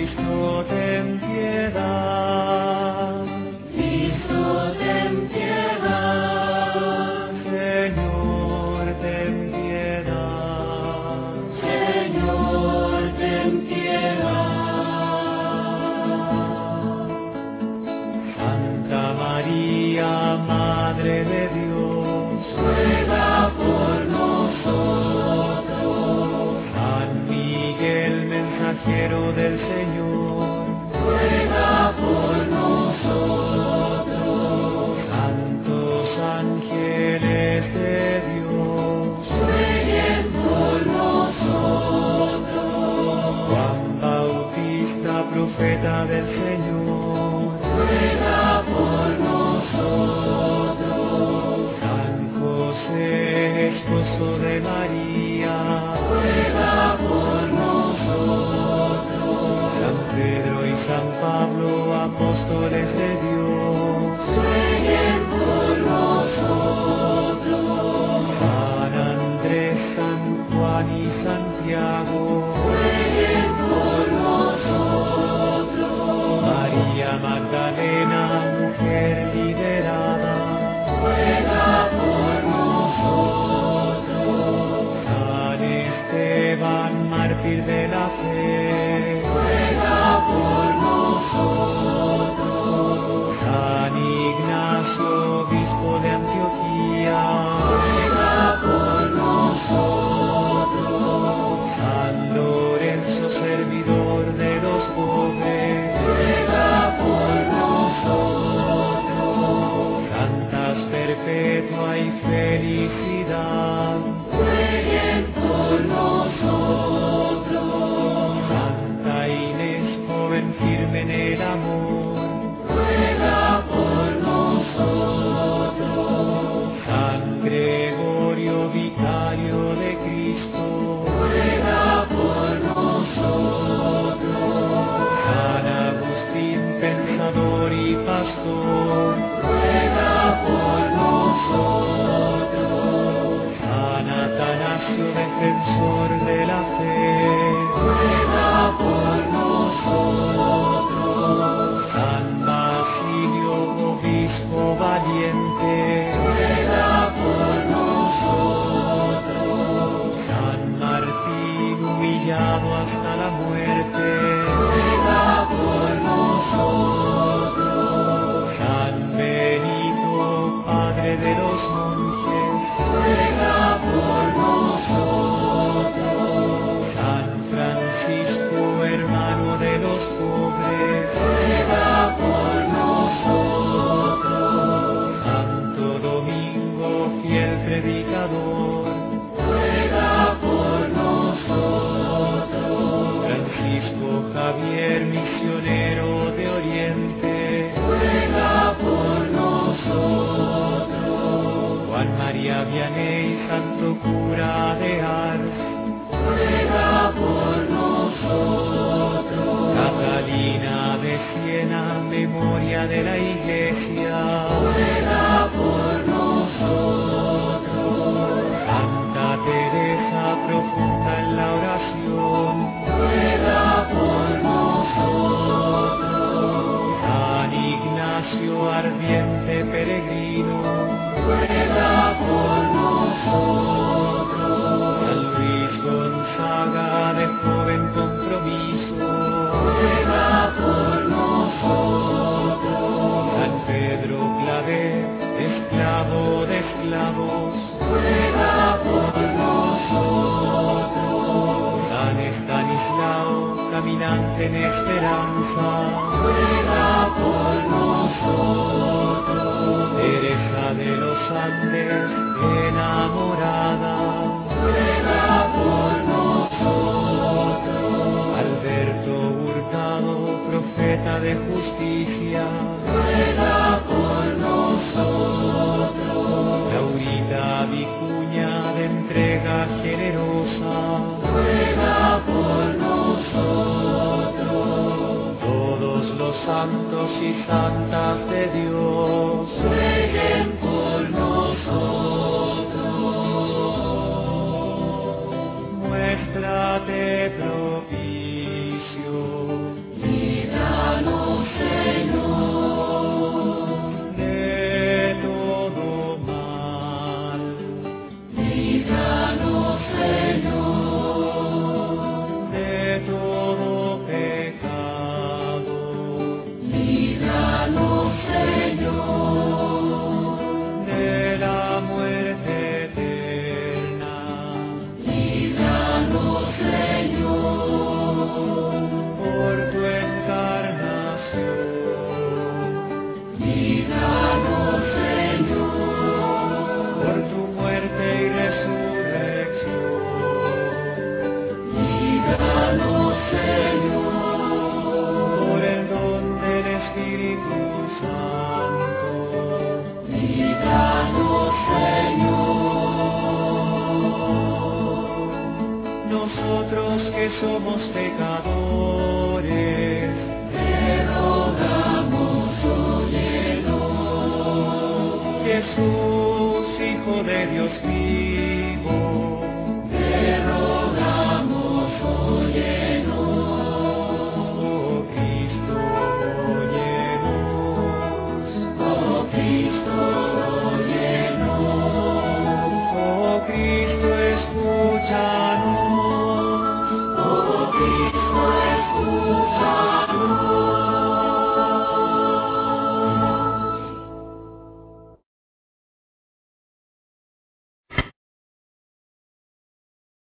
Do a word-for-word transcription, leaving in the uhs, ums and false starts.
Cristo, ten piedad. Cristo, ten piedad. Señor, ten piedad. Señor, ten piedad. Santa María, Madre de Dios, ruega por nosotros. San Miguel, mensajero del Señor, Ruega por nosotros. santos ángeles de Dios, Rueguen por nosotros. Juan Bautista, profeta del Señor, Ruega por nosotros. San José, esposo de María, Ruega por nosotros. San Pedro y San Pablo, apóstoles de Dios, Rueguen por nosotros. San Andrés, San Juan y Santiago, Rueguen por nosotros. María Magdalena, mujer liberada, Ruega por nosotros. San Esteban, mártir de la fe, Ruega por nosotros. San Ignacio, obispo de Antioquía, Ruega por nosotros. San Lorenzo, servidor de los pobres, Ruega por nosotros. Santas Perpetua y Felicidad, Rueguen por nosotros. Santa Inés, joven firme en el amor, Ruega por nosotros. San Gregorio, vicario de Cristo, Ruega por nosotros. San Agustín, pensador y pastor, Ruega por nosotros. San Atanasio, defensor de la fe, Ruega por nosotros. San Basilio, obispo valiente, Ruega por nosotros. San Martín, humillado hasta la muerte, Ruega por nosotros. San Benito, padre de los monjes, Ruega por nosotros. San Francisco, hermano de los pobres, Ruega por nosotros. Santo Domingo, fiel predicador, Ruega por nosotros. Francisco Javier, misionero de Oriente, Ruega por nosotros. Juan María Vianney, santo cura de Ars, Ruega por nosotros. Catalina de Siena, memoria de la Iglesia, Ruega por nosotros. Santa Teresa, profunda en la oración, Ruega por nosotros. San Ignacio, ardiente peregrino, Ruega por nosotros. San Luis Gonzaga, de joven compromiso, Ruega por nosotros. San Pedro Claver, esclavo de esclavos, Ruega por nosotros. San Estanislao, caminante en esperanza, Ruega por nosotros. Teresa de los Andes, enamorada, Ruega por nosotros. Alberto Hurtado, profeta de justicia, Ruega por nosotros. Laurita Vicuña, de entrega generosa, Ruega por nosotros. todos los santos y santas de Dios, Rueguen por nosotros. muéstrate propicio, pecador.